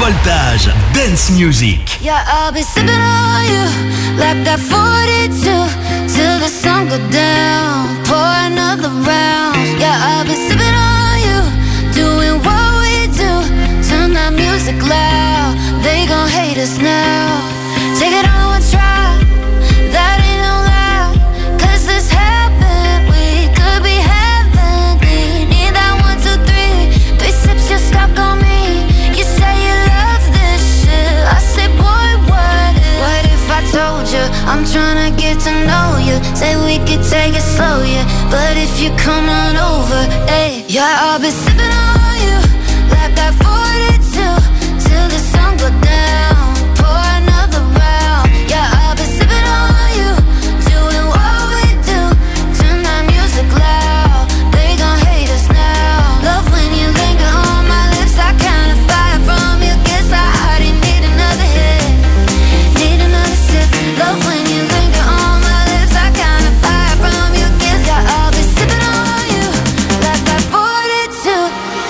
Voltage Dance Music. Yeah, I'll be sipping on you like that 42 till the sun go down. Pour another round. Yeah, I'll be sipping on you, doing what we do. Turn that music loud. They gon' hate us now. Take it on one try. That ain't no lie. 'Cause this happened. We could be heavenly. Need that 1, 2, 3. 3 sips, you're stuck on me. You say you love this shit. I say, boy, what if I told you I'm tryna get to know you? Say we could take it slow, yeah. But if you come on over, hey, yeah, I'll be sipping on you like that 42 till the sun go down. Pour another round. Yeah, I'll be sipping on you, doing what we do. Turn that music loud. They gon' hate us now. Love when you linger on my lips. That kind of fire from you gets I already need another hit. Need another sip. Love when you linger on my lips. That kind of fire from you gets yeah, I'll be sipping on you like that 42.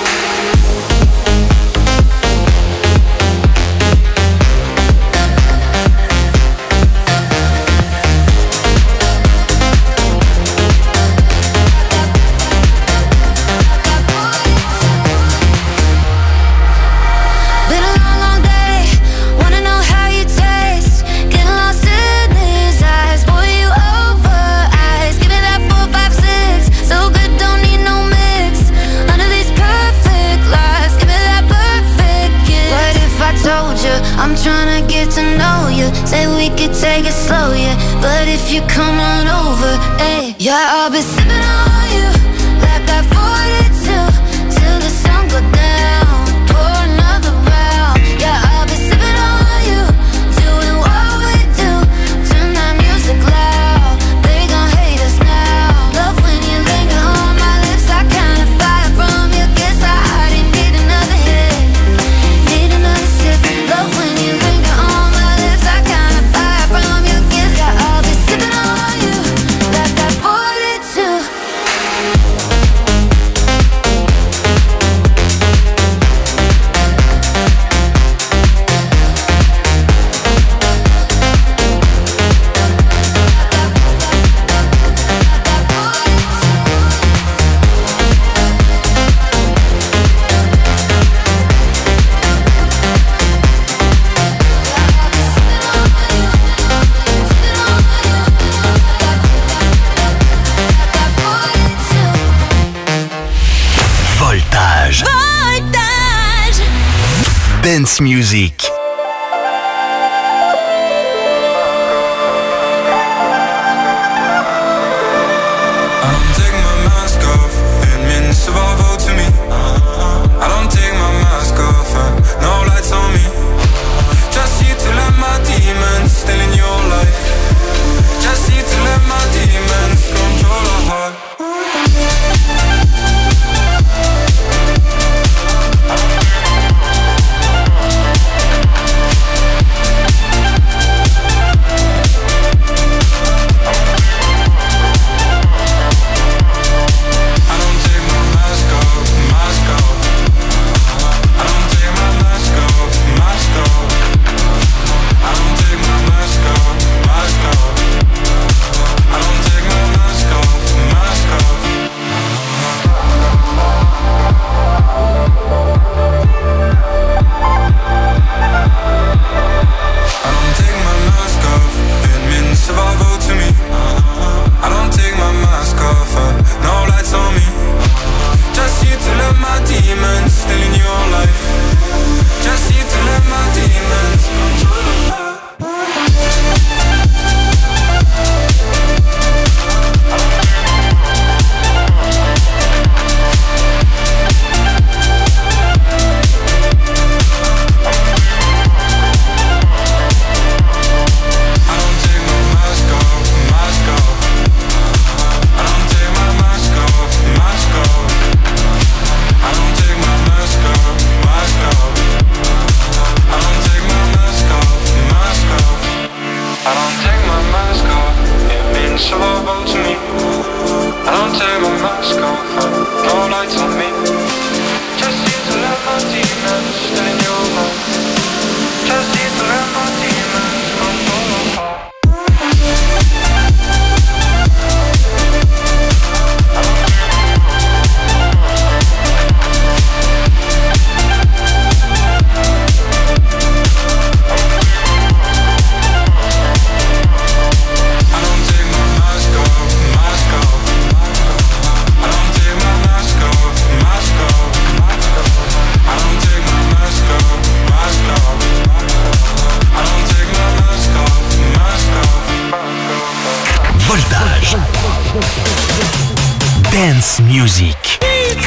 Been a long, long day. Wanna know how you taste. Getting lost in these eyes. Boy, you over eyes. Give me that 4, 5, 6. So good, don't need no mix. Under these perfect lights. Give me that perfect kiss. What if I told you I'm tryna get to know you? Say we could take it slow, yeah. But if you come on over, hey, yeah, I'll be sipping on you like that 42 till the sun go down. Pour another round. Yeah, I'll be sipping on you, doing what we do. Turn that music loud. They gon' hate us now. Love when you linger on my lips. That kind of fire from you gets I already need another hit. Need another sip. Love when you linger on my lips. That kind of fire from you gets yeah, I'll be sipping on you like that 42. Voltage Voltage. Dance Music. I don't take my mask off, it means survival to me. I don't take my mask off, no lights on me. Just here to let my demons still in your life. Just here to let my demons control our heart. Dance Music.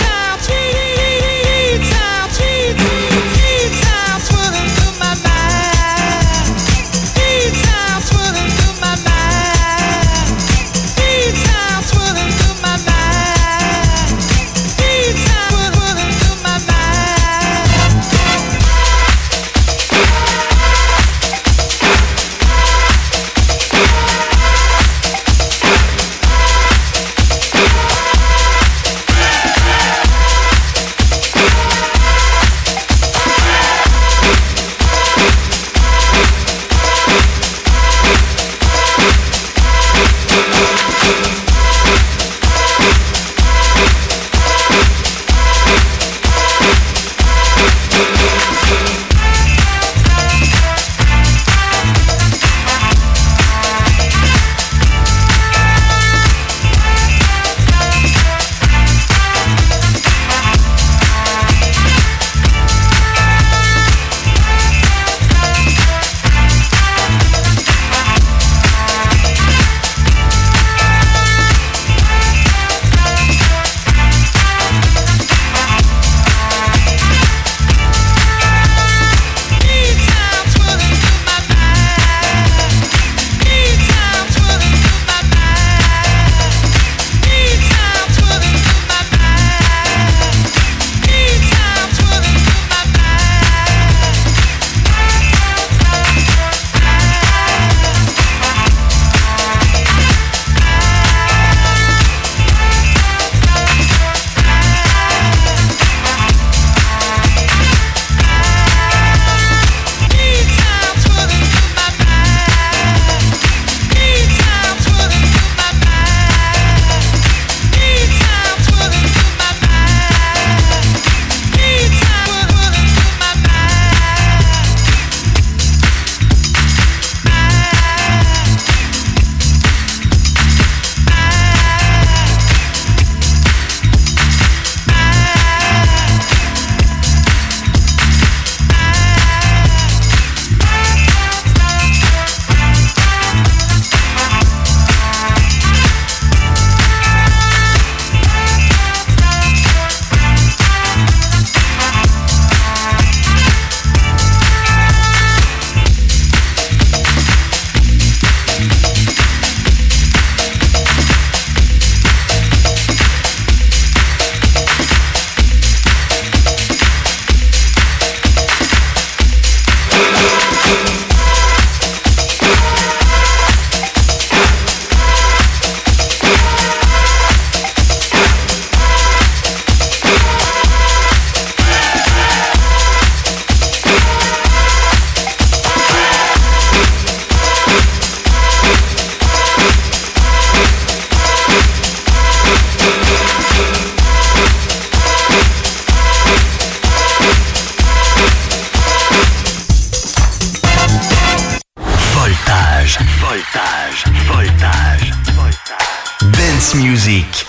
Dance Music.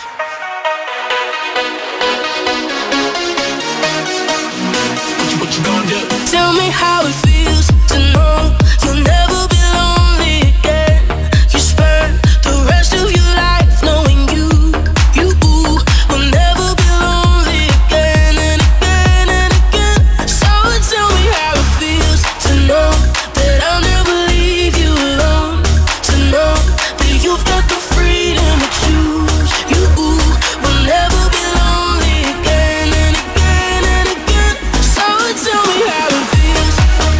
What you gonna do? Tell me how it feels to know you'll never be lonely again. You spend the rest of your life knowing you will never be lonely again and again and again. So tell me how it feels to know that I'll never leave you alone. To know that you've got the freedom to choose. You will never be lonely again and again and again. So tell me how it feels.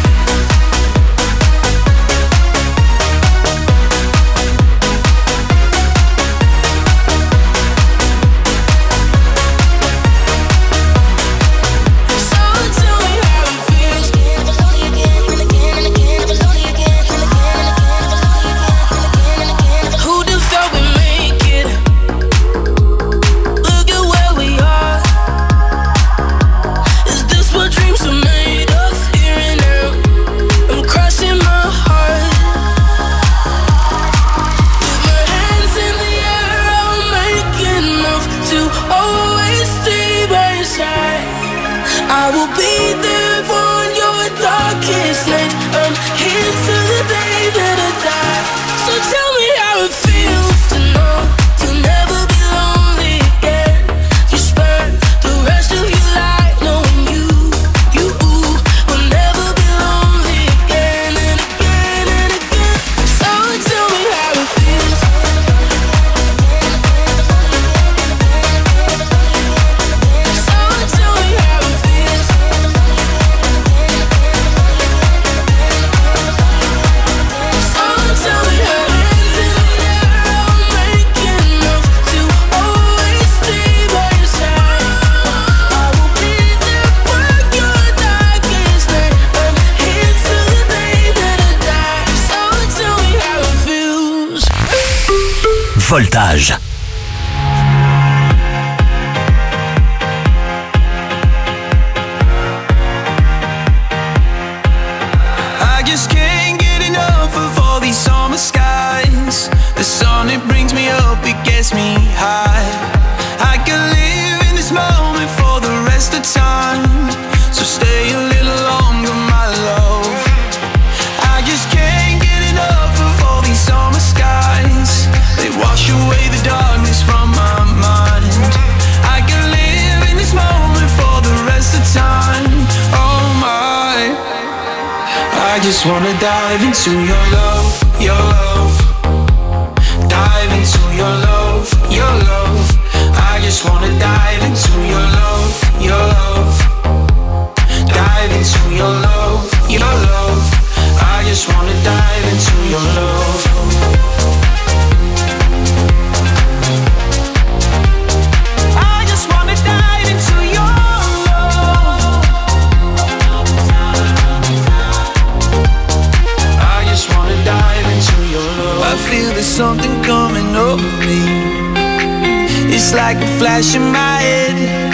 So tell me how it feels. Never lonely again and again and again. Never lonely again and again and again. Never lonely again and again and again. Who'd have thought we'd make it? Look at where we are. Is this what dreams are made of? Here and now, I'm crossing my heart. With my hands in the air, I'll make enough to always stay by your side. I will be there on your darkest night. I'm here till the day that I die. So tell me how it feels to know you'll never be lonely again. Voltage. I just can't get enough of all these summer skies. The sun, it brings me up, it gets me high. I can live in this moment for the rest of time. So stay a little longer, my love. I just can't get enough of all these summer skies. They wash away the darkness from my mind. I can live in this moment for the rest of time. Oh my, I just wanna dive into your love, your love. Dive into your love, your love. I just wanna dive into your love, your love. Dive into your love, your love. I just wanna dive into your love. I just wanna dive into your love. I just wanna dive into your love. I feel there's something coming over me. It's like a flash in my head.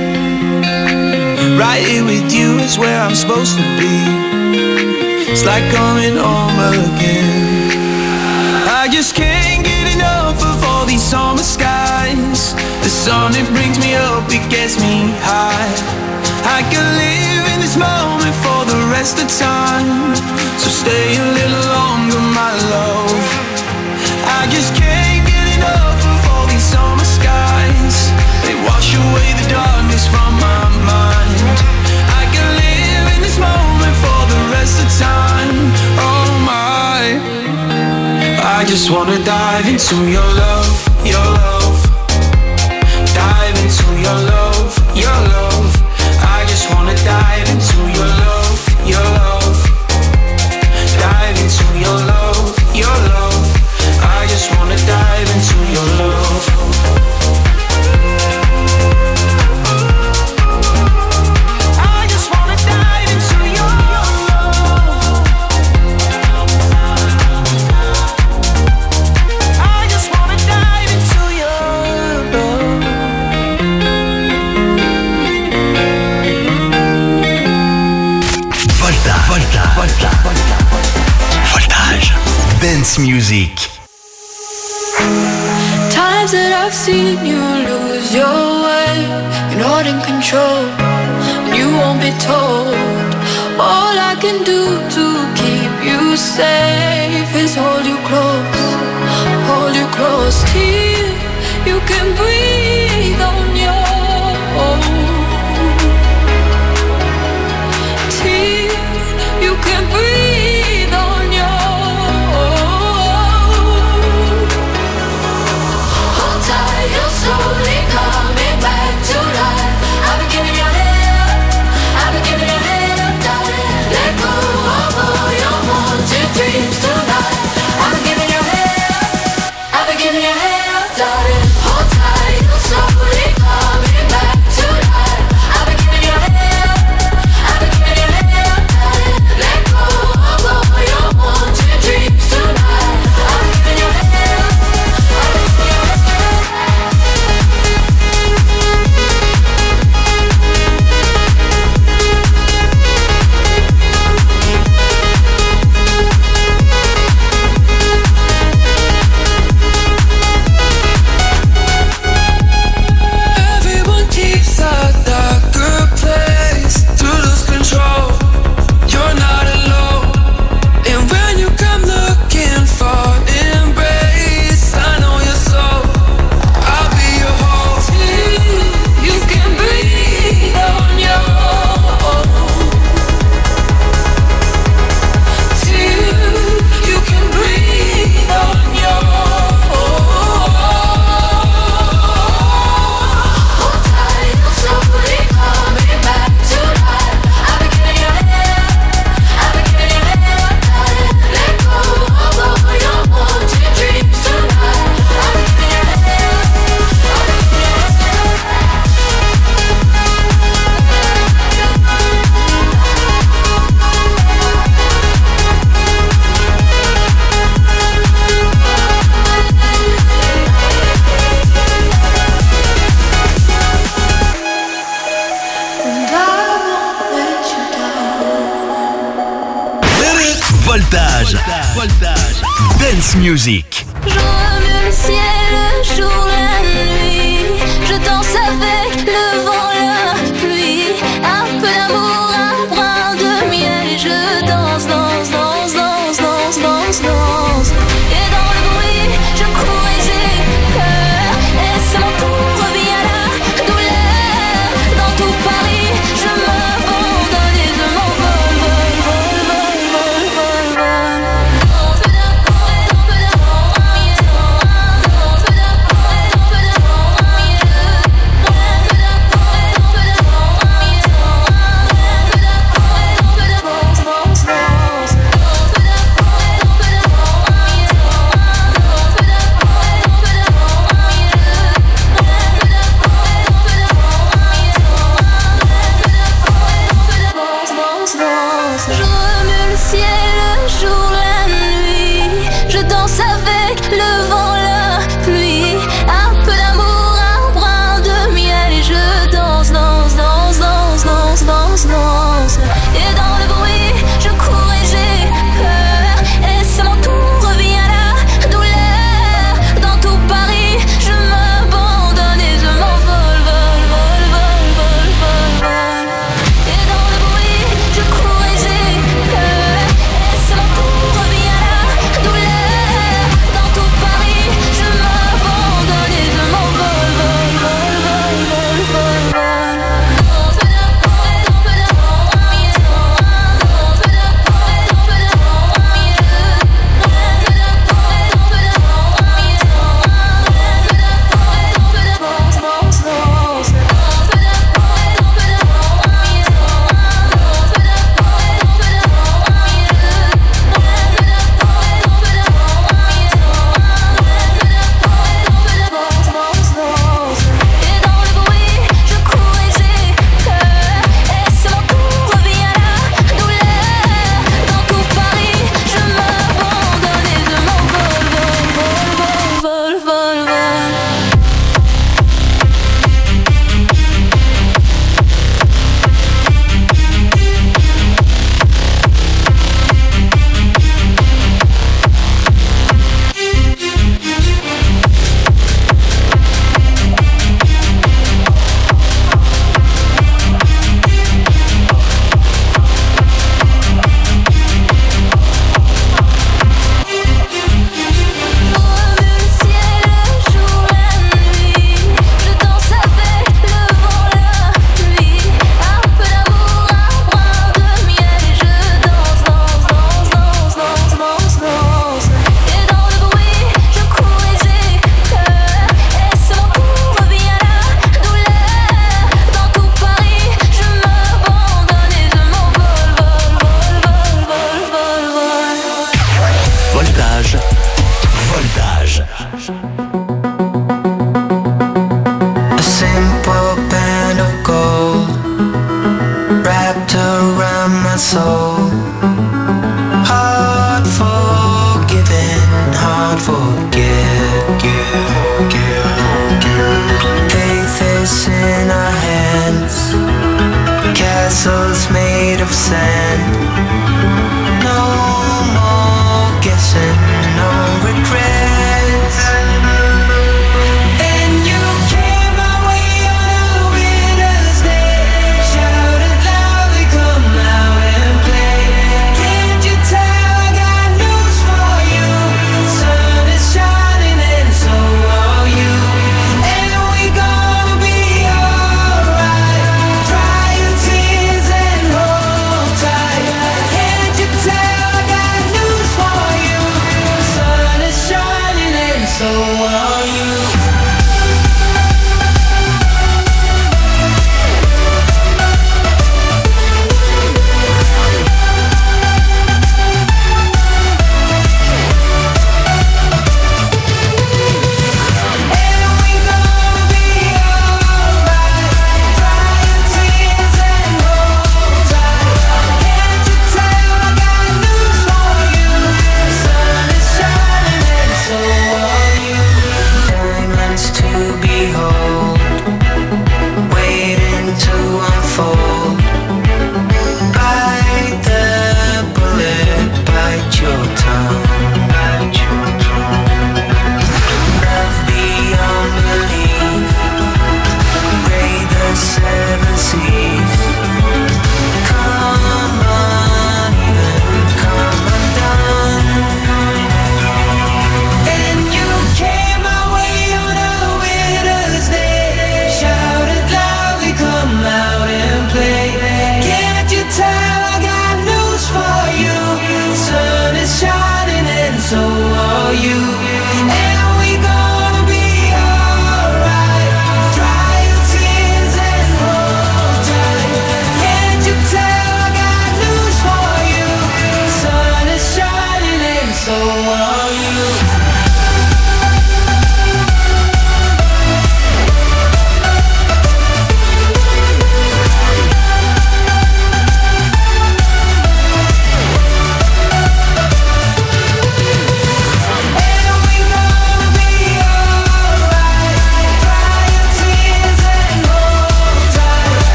Right here with you is where I'm supposed to be. It's like coming home again. I just can't get enough of all these summer skies. The sun, it brings me up, it gets me high. I can live in this moment for the rest of time. So stay a little longer, my love. I just can't get enough of all these summer skies. They wash away the darkness from my mind. I can live in this moment for the rest of time. Oh my, I just wanna dive into your love, your love. Dive into your love, your love. I just wanna dive into your love, your love. Dive into your love, your love. I just wanna dive into your love. Voltage. Dance music. Times that I've seen you lose your way, you're not in control, and you won't be told. All I can do to keep you safe is hold you close till you can breathe on your own. Till you can breathe on your own. Hold tight, you're slowly coming back to life. I've been giving you hell, I've been giving you hell, darling. Let go of all your haunted dreams tonight. I've been giving you hell, I've been giving you hell, darling. Hold tight. Voltage. Dance Music. Je remue le ciel, le jour, la nuit. Je danse avec le vent, la pluie. Un peu d'amour, un brin de miel. Et je danse, danse, danse, danse, danse, danse, danse. Et dans le bruit, je cours et j'ai peur. Et c'est mon tour, reviens la douleur. Dans tout Paris, je m'abandonne et je m'envole, vol, vol, vol, vol, vol, vol.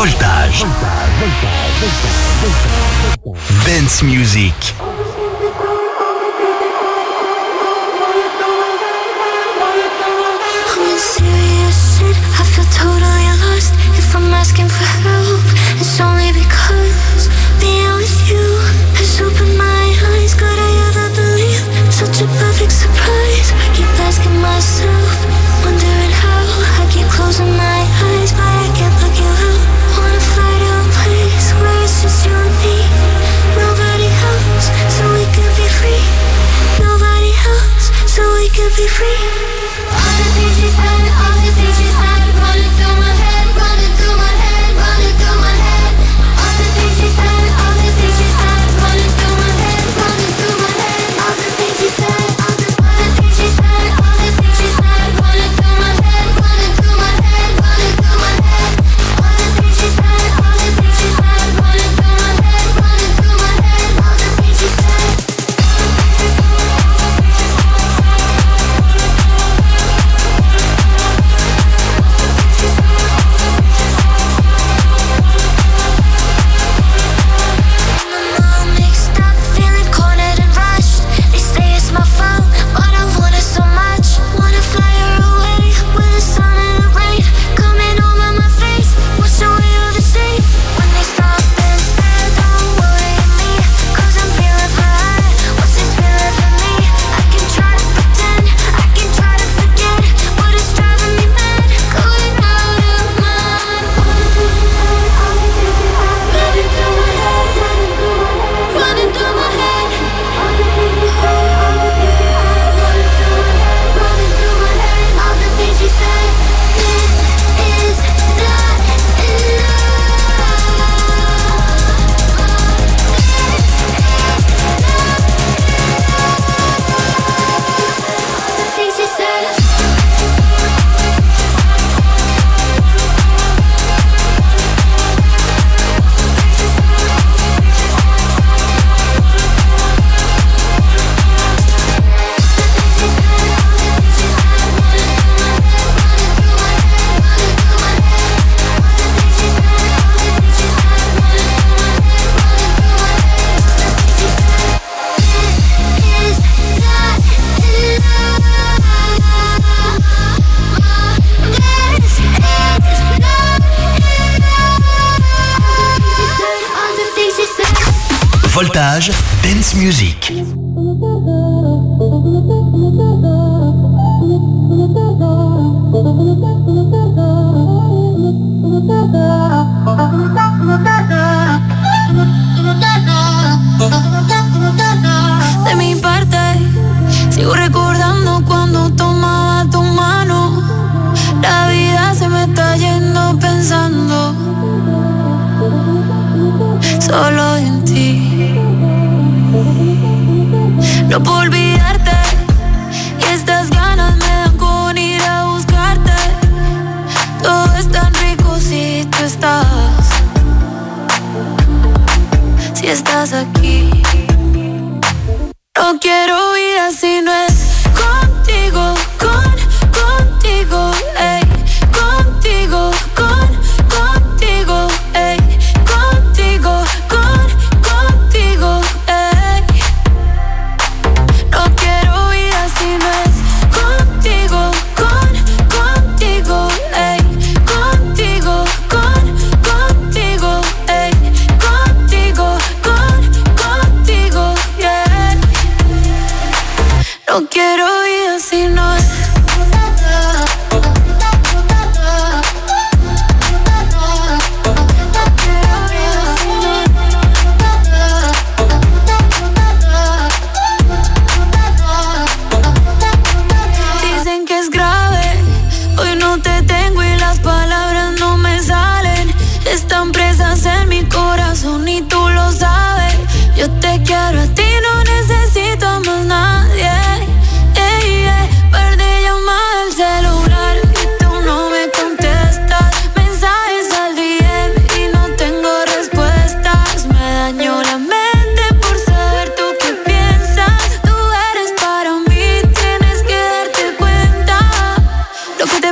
Voltage. Dance Music. I'm in serious shit, I feel totally lost. If I'm asking for help, it's only because being with you has opened my eyes. Could I ever believe such a perfect surprise? I keep asking myself, wondering how. I keep closing my eyes, but I can't look you out. Wanna fly to a place where it's just you and me. Nobody else, so we could be free. Nobody else, so we could be free. All the things you said, all the things you said, running through my head, running through my head, running through my head. All the things you said, all the things you said, running through my head, running through my head. All the things you said, all the things you said, all the things you said, running through my head, running through my head, running through my head. All the things you said, all the things you said, running through my head, running through my head. All the things you said. Voltage Dance Music. De mi parte, sigo recordando cuando tomaba tu mano. La vida se me está yendo pensando solo en ti. No puedo olvidarte y estas ganas me dan con ir a buscarte. Todo es tan rico si tú estás, si estás aquí. No quiero vida si no es contigo, contigo, ey, contigo, contigo, ey, contigo, contigo, ey. No quiero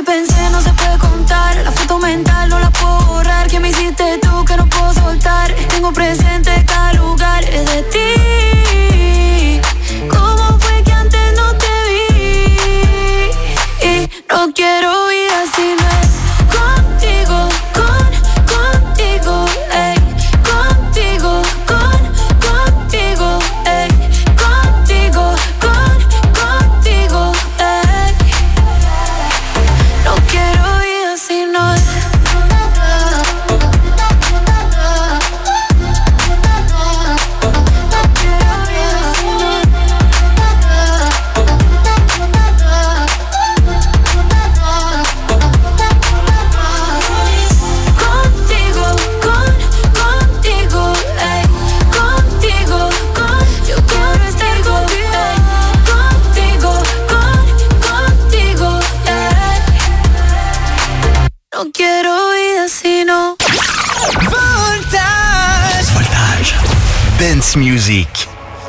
que pensé no se puede contar. La foto mental no la puedo borrar. Que me hiciste tú que no puedo soltar. Tengo presente cada lugar de ti. ¿Cómo fue que antes no te vi? Y no quiero vida si no es contigo, contigo, ey. Contigo, contigo, ey. Contigo, contigo, ey. No quiero vida si no es. No quiero vida si no. Voltage. Voltage. Dance music.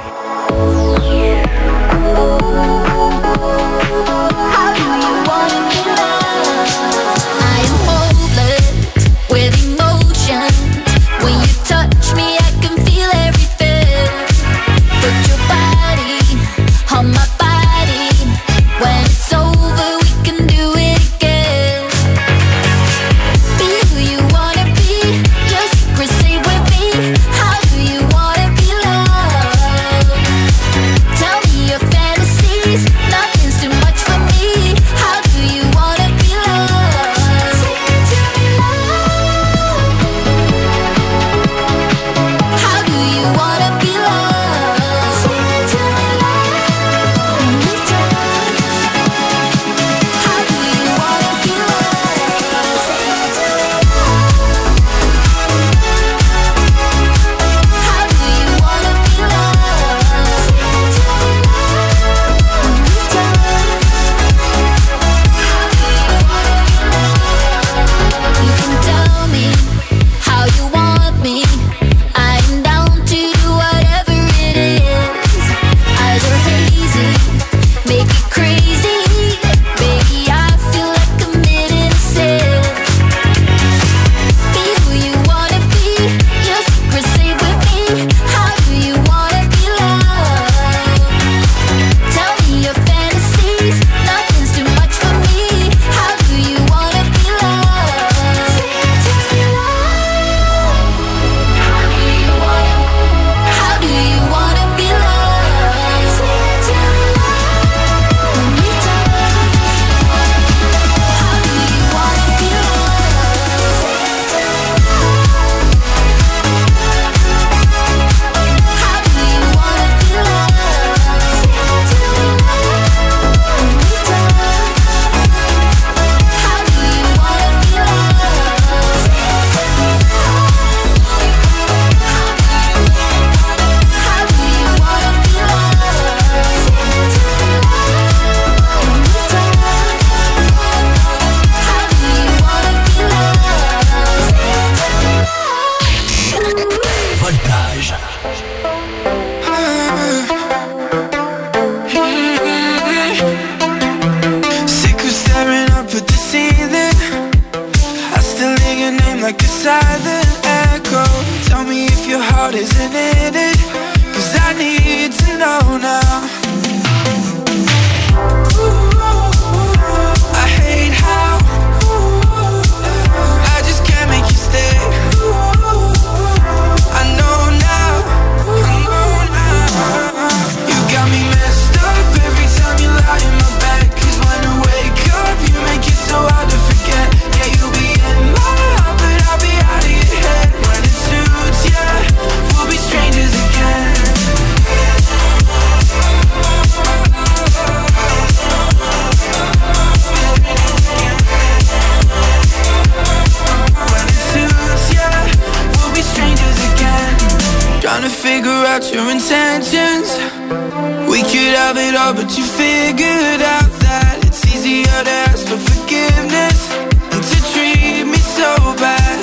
But you figured out that it's easier to ask for forgiveness than to treat me so bad.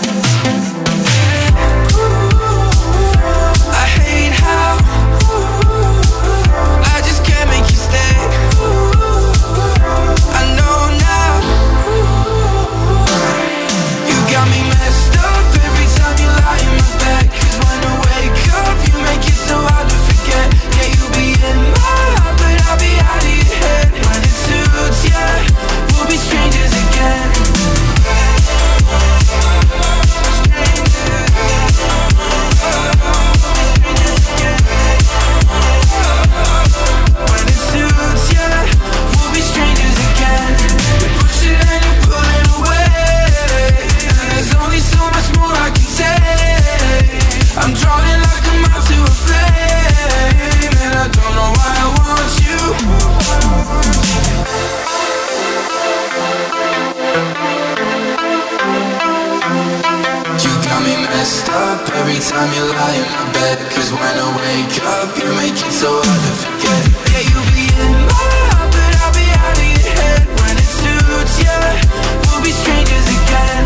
I hate how I just can't make you stay. I know now time you lie in my bed. Cause when I wake up, you make it so hard to forget. Yeah, you'll be in my heart, but I'll be out of your head. When it suits ya, we'll be strangers again.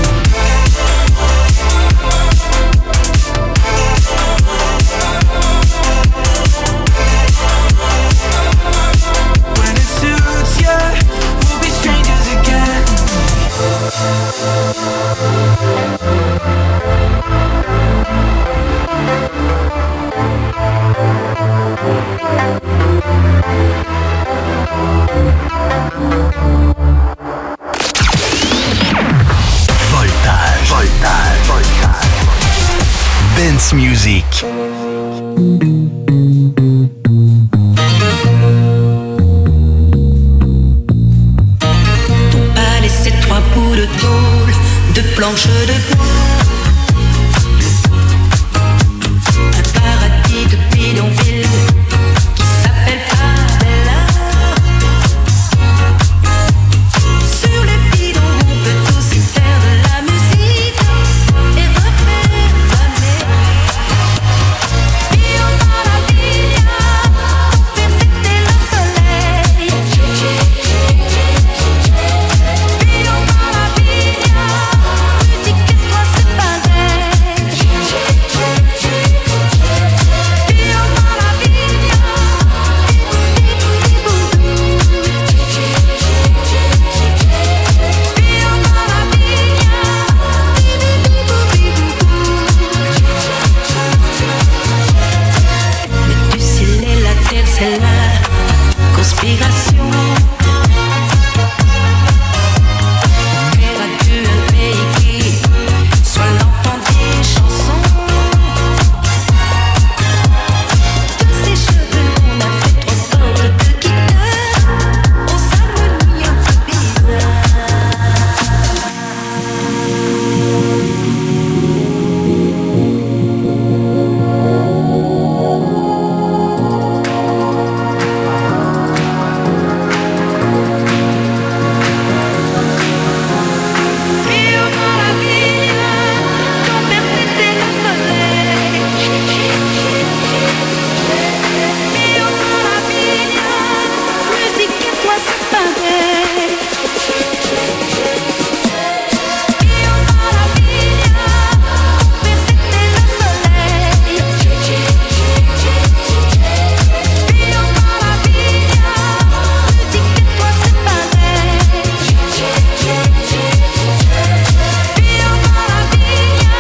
When it suits ya, we'll be strangers again. Voltage. Dance music. A laissé 3 bouts de tôle, de planches de bois, un paradis de bidonville qui s'appelle Favela. Sur les bidons on peut tous y faire de la musique et refaire jamais. Io maravilla, per c'était le soleil. Io maravilla, tu dis que toi c'est pareil. Io maravilla, mais du ciel et la terre c'est la conspiration. Faire adieu un pays qui soit l'enfant des chansons. De ses cheveux on a fait 3 cordes de guitare, on s'harmonie un peu bizarre. Io maravilla, ton père c'était le soleil. Io maravilla, musique et toi c'est pareil. Io maravilla, père c'était le soleil. Io maravilla, musique et toi c'est pareil. Io maravilla,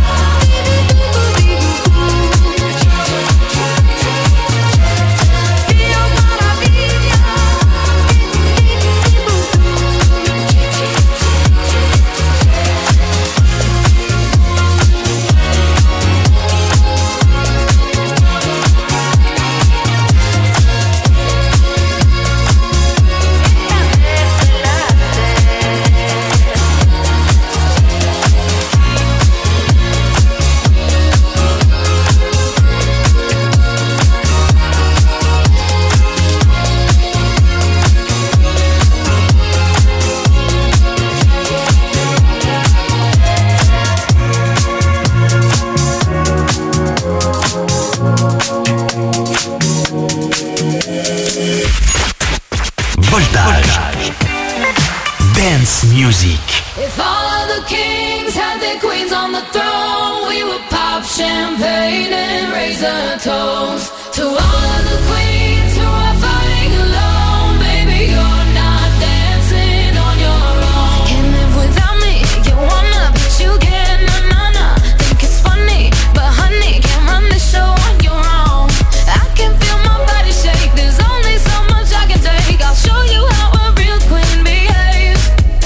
Voltage. Dance music. If all of the kings had their queens on the throne, we would pop champagne and raise a toast to all of the queens who are fighting alone. Baby, you're not dancing on your own. Can't live without me, you wanna, but you get na-na-na. Think it's funny, but honey, can't run the show on your own. I can feel my body shake, there's only so much I can take. I'll show you how a real queen behaves.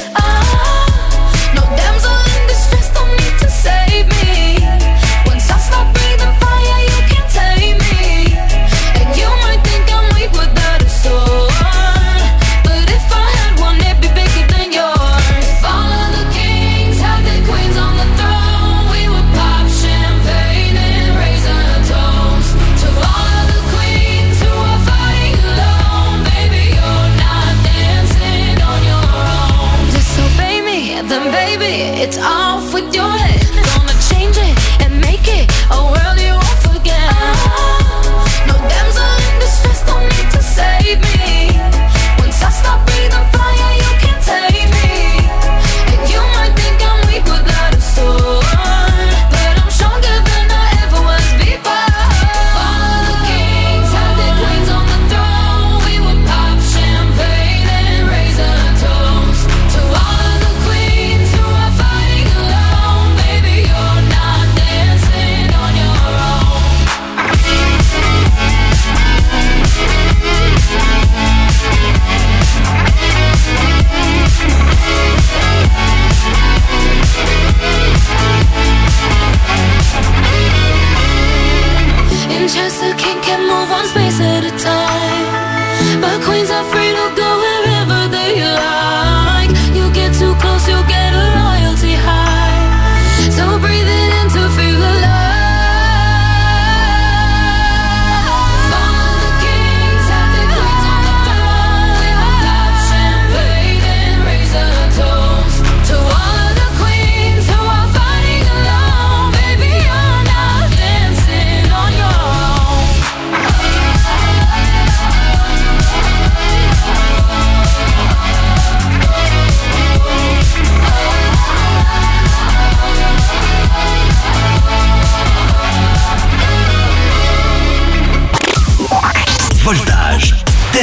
No damsel in distress, don't need to save me. Once I start breathing fire, you can't tame me. And you might think I'm weak without a sword, but if I had one, it'd be bigger than yours. If all of the kings had their queens on the throne, we would pop champagne and raise a toast to all of the queens who are fighting alone. Baby, you're not dancing on your own. Disobey me, then baby, it's off with your head. Gonna change it and make it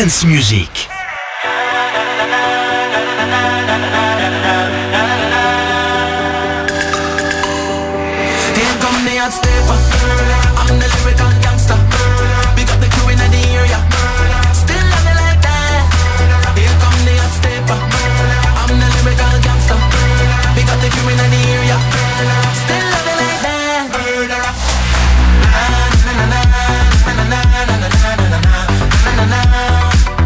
Dance Music. Here come the hot stepper. I'm the lyrical gangster. Big up the crew in the area. Still love it like that. Here come the hot stepper. I'm the lyrical gangster. Big up the crew in the area. Still love it like that. Na na na na na na na na na na na na na.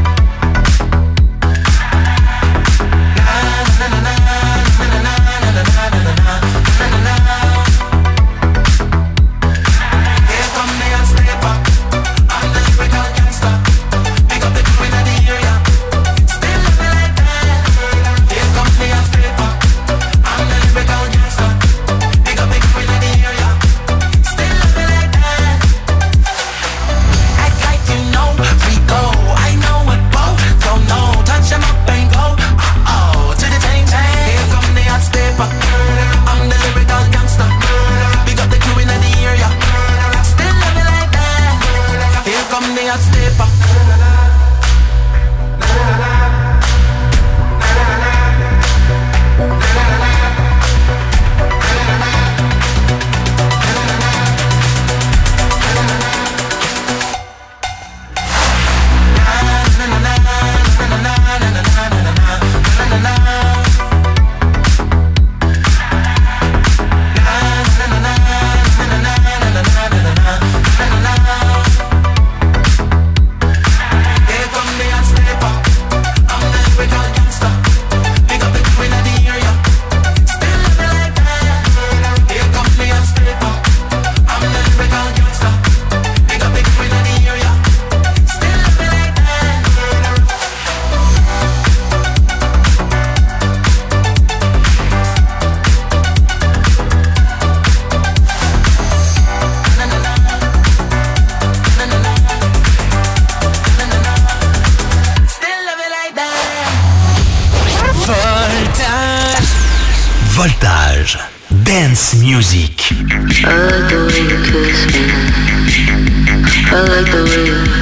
Voltage. Dance Music. I like the way you kiss me. I like the way you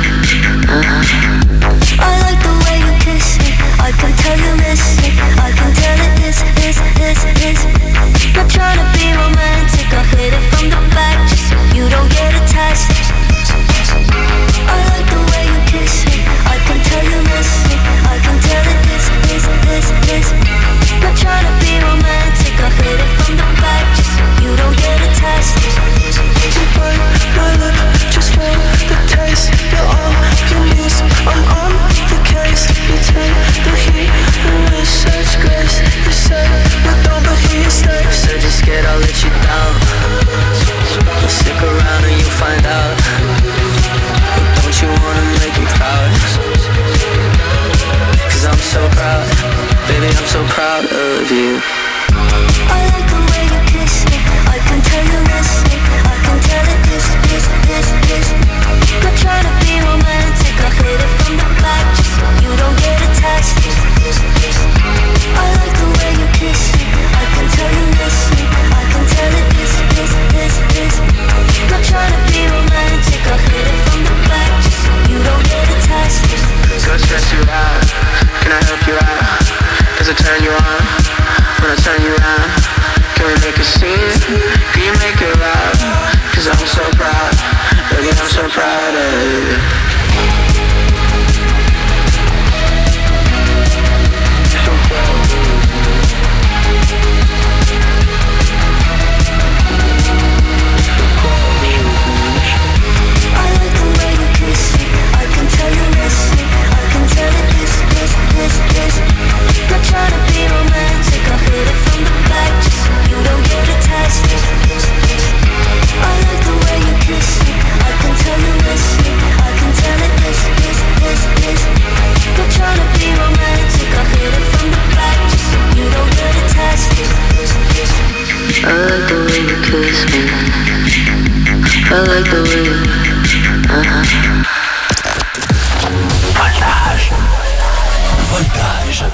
I like the way you kiss me. I can tell you miss me. I can tell it is. Not trying to be romantic. I hit it from the back just so you don't get attached. I like the way you kiss me. I can tell you miss me. I can tell it is. Not trying to be romantic. I hit it from the back just so you don't get attached. You bite my lip just for the taste. You're all you need. I'm on the case. You take the heat and with such grace. You say you don't, but he stays. said you're scared I'll let you down. But stick around and you'll find out. Don't you wanna make me proud? Cause I'm so proud. Baby, I'm so proud of you. I like the way you kiss me. I can tell you miss me. I can tell it is. Not trying to be romantic. I hit it from the back just so you don't get attached. I like the way you kiss me. I can tell you miss me. I can tell it is. Not trying to be romantic. I hit it from the back just so you don't get attached. Go stress you out. Can I help you out? Does it turn you on? When I turn you around, can we make a scene? Can you make it loud? Cause I'm so proud, baby, I'm so proud of you. So proud of you. I like the way you kiss me. I can tell you miss me. I can tell it is. Not trying to be romantic. I hit it from the back just so you don't get attached. I like the way you kiss me. I can tell you miss me. I can tell it is. Not trying to be romantic. I hit it from the back just so you don't get attached. I like the way you kiss me. I like the way you Voltage.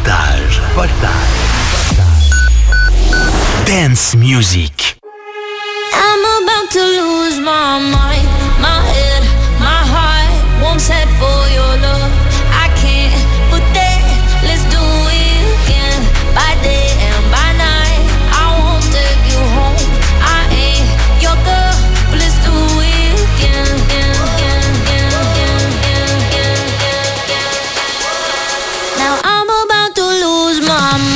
Voltage. Dance music. I'm about to lose my mind, my head, my heart won't set for your love. I can't put that, let's do it again. By day and by night, I won't take you home. I ain't your girl, but let's do it again. Now I'm about to lose my mind.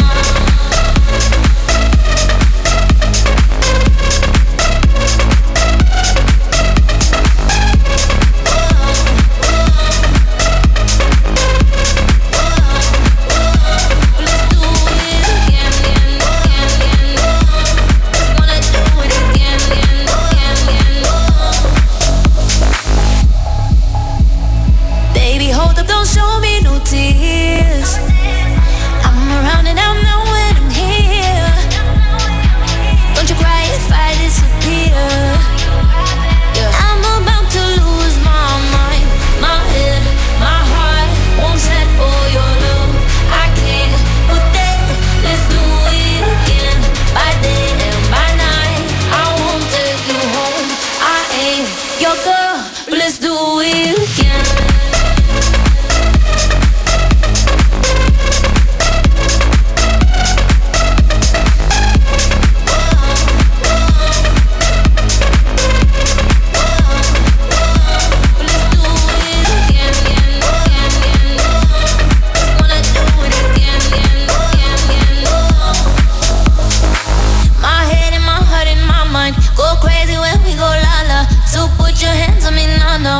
Show me no tears. I'm around and I'm not when I'm here. Don't you cry if I disappear. Yeah. I'm about to lose my mind, my head, my heart won't set for your love. I can't put that, let's do it again. By day and by night, I won't take you home. I ain't your girl, but let's do it again. No.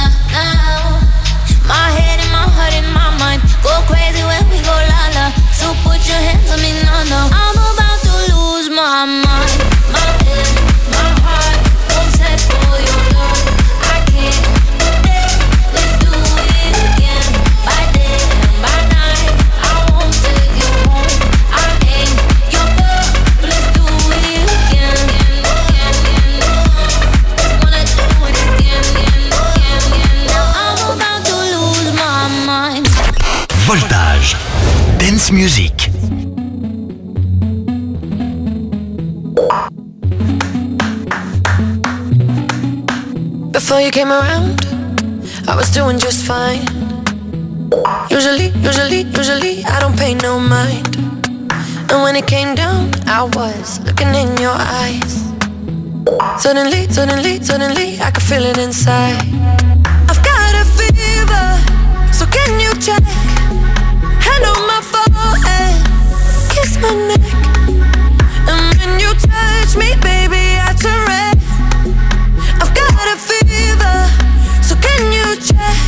My head and my heart and my mind go crazy when we go la-la. So put your hands on me now, no. I'm about to lose my mind. My head, my heart won't set for your love. I can't put that, let's do it again. By day and by night, I won't take you home. I ain't your girl, but let's do it again. Just wanna do it again. Voltage. Dance music. Before you came around, I was doing just fine. Usually, I don't pay no mind. And when it came down, I was looking in your eyes. Suddenly, I could feel it inside. I've got a fever, so can you check? Hand on my forehead, kiss my neck. And when you touch me, baby, I turn red. I've got a fever, so can you check?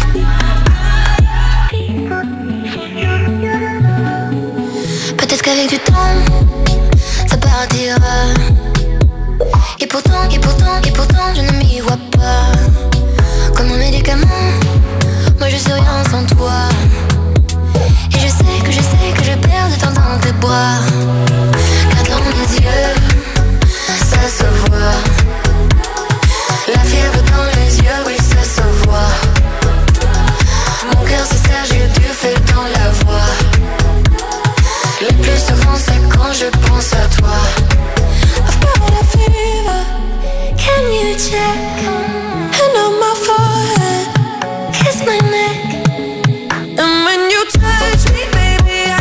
Peut-être qu'avec du temps, ça partira. Et pourtant, je ne m'y vois pas. Comme un médicament, moi je suis rien sans toi. Et je sais que je perds de temps dans tes bras. Car dans mes yeux, ça se voit. La fièvre dans les yeux, oui ça se voit. Mon cœur se serre, j'ai du feu dans la voix. Le plus souvent c'est quand je pense à toi. I've got a fever, can you check? Hand on my forehead, kiss my neck. And when you touch me, baby, I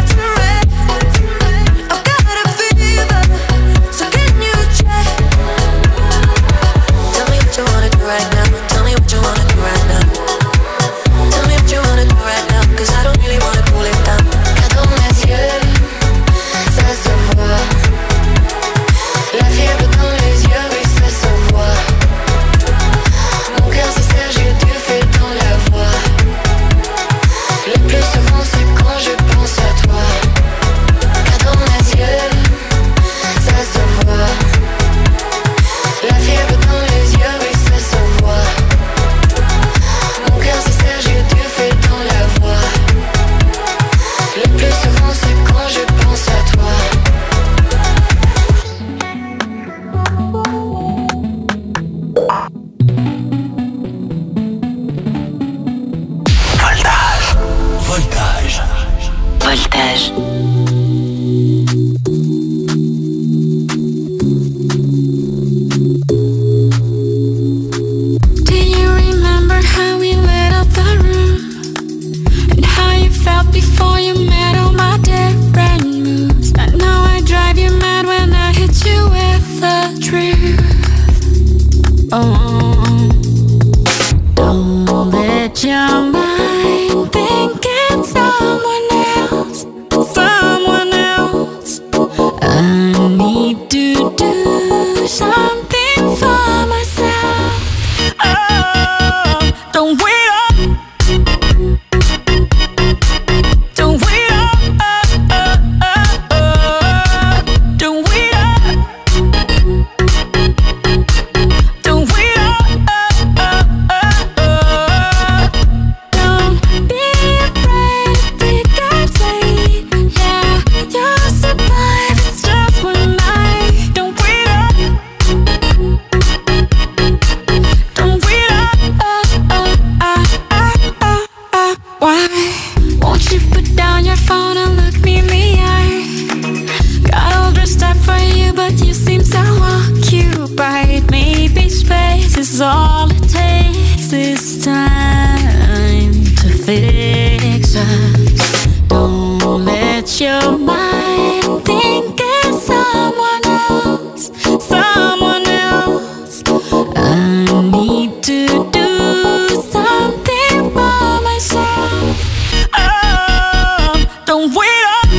mind thinking someone else, someone else. I need to do something for myself. Oh, don't wait up.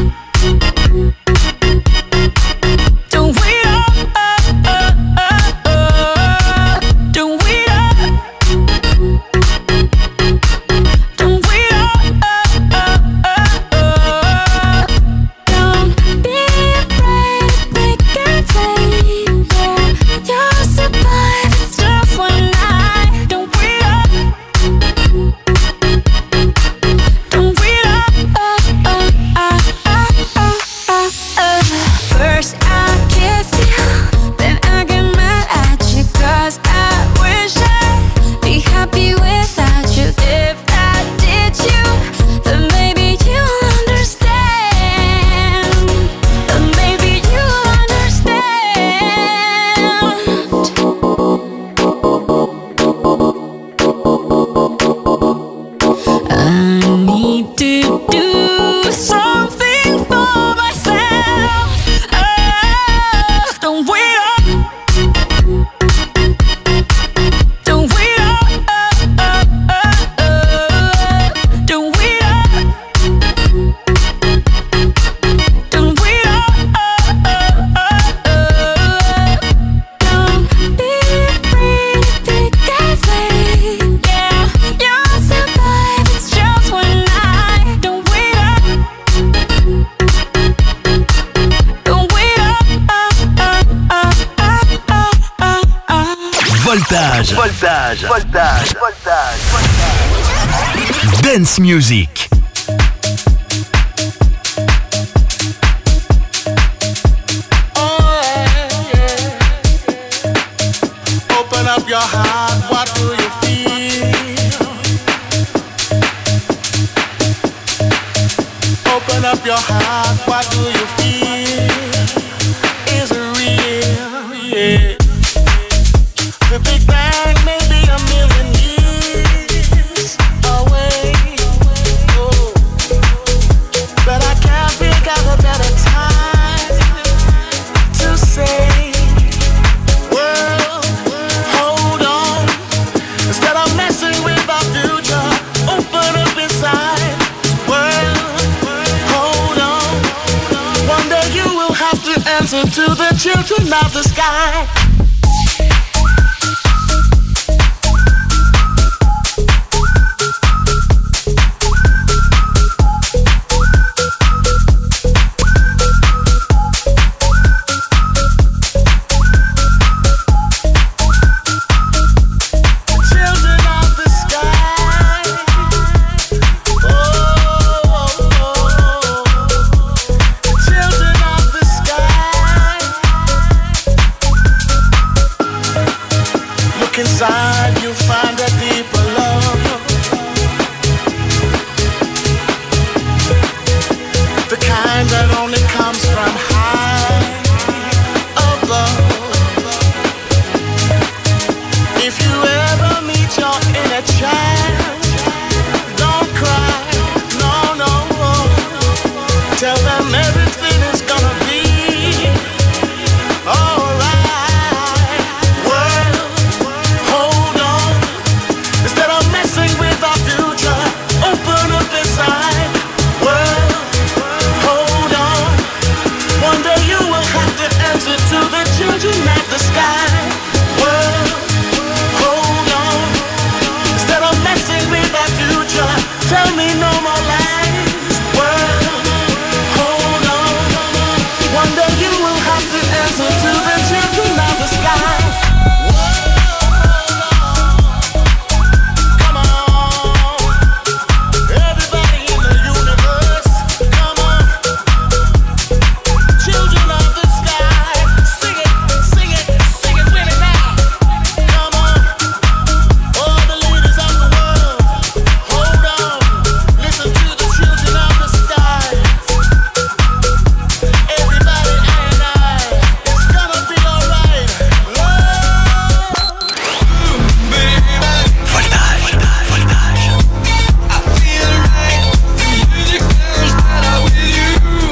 Don't wait up. Don't wait up. Don't wait up. Don't be afraid to pick and take. Yeah, you'll survive. It's just one night. Don't wait up. Don't wait up. First I kiss you, then I get mad at you, 'cause I wish I'd be happy without you. If I did you, then maybe you'll understand. Then maybe you'll understand. I need to do something for myself. Oh, don't wait up. Don't wait up. Don't wait up. Don't wait up. Don't be afraid to pick and take. Yeah, you'll survive. It's just one night. Don't wait up. Don't wait up. Voltage. Voltage. Voltage. Voltage. Dance music. Open up your heart, what do you feel? Open up your heart, what do you feel? Is it real? Yeah. The Big Bang may be a million years away. Oh. But I can't think of a better time to say, world, hold on. Instead of messing with our future, open up inside. World, hold on. One day you will have to answer to the children of the sky. Children of the sky. Children of the sky. Look inside, you'll find a deeper love. The kind that only comes from high above. If you ever meet your inner child, don't cry, no, no. Tell them everything is gonna be